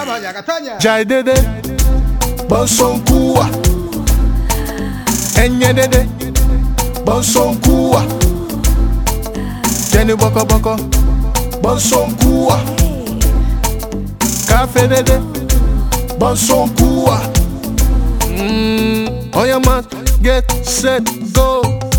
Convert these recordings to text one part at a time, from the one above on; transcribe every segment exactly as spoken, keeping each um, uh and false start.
Katanya, Katanya. Jai dede, bonsonkua. Enye dede, bonsonkua. Jenny boko boko, bonsonkua. Cafe dede, bonsonkua. Mm, on your mark, get set, go.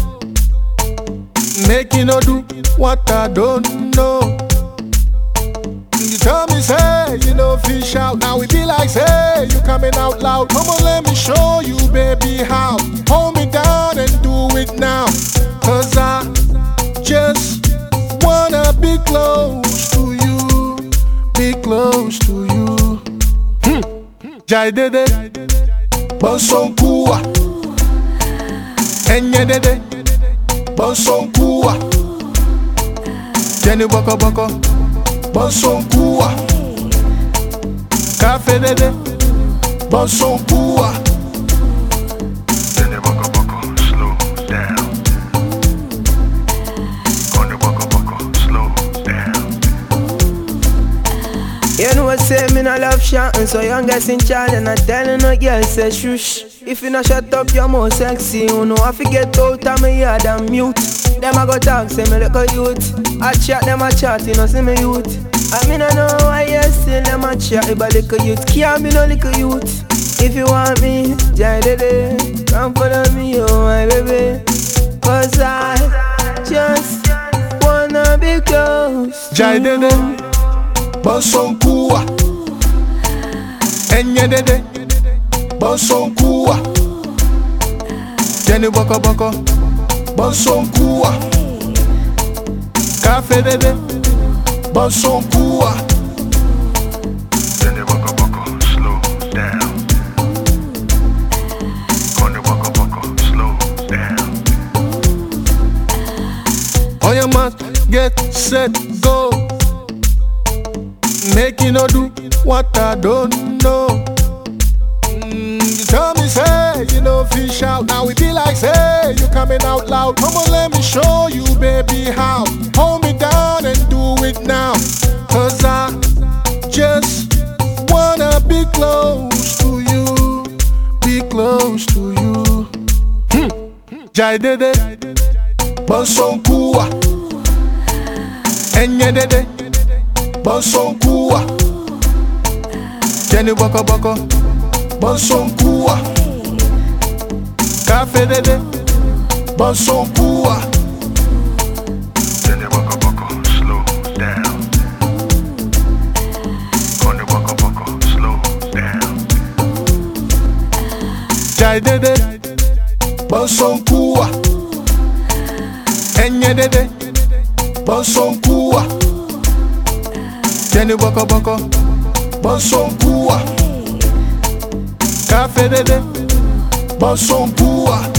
Make you no do what I don't know. You tell me say you know fish out. Now we be like say you coming out loud. Come on, let me show you, baby, how. Hold me down and do it now. Cause I just wanna be close to you. Be close to you. Hmm. Jai dede, bonsonkua. Enye dede, bonsonkua. Jenny boko boko, bonsonkua. Cafe dede, bonsonkua. Jenny boko boko, slow down. Jenny boko boko, slow down. You know what say me no love shouting, so young guys in charge and I telling no girl say shush. If you not shut up, you're more sexy. You know I forget out of me yard and mute. Them I go talk, say me look a youth. I chat, them I chat, you know see me youth. I mean I know why you still them I chat, but little youth can't be no little youth. If you want me, Jai dede, come follow me, oh my baby. Cause I just wanna be close to Jai dede, bonsonkua. Enye dede, bonsonkua. Jenny boko boko, bonsonkua. Cafe dede, bonsonkua. Jenny boko boko, slow down. Jenny boko boko, slow down. On your mark, get set, go. Make you no do what I don't know. Mm, you tell me say you know fish out. Now we be like say you coming out loud. Come on, let me show you, baby, how. Hold me down and do it now. Cause I just wanna be close to you. Be close to you. Hmm. Jai dede, bonsonkua. Enye dede, bonsonkua. Jenny boko boko, bonsonkua. Cafe dede, bonsonkua. Jenny boko boko, slow down. Jenny boko boko, slow down. Jai dede, bonsonkua. Enye dede, bonsonkua. Jenny boko boko, bonsonkua. Cafe dede, bonsonkua.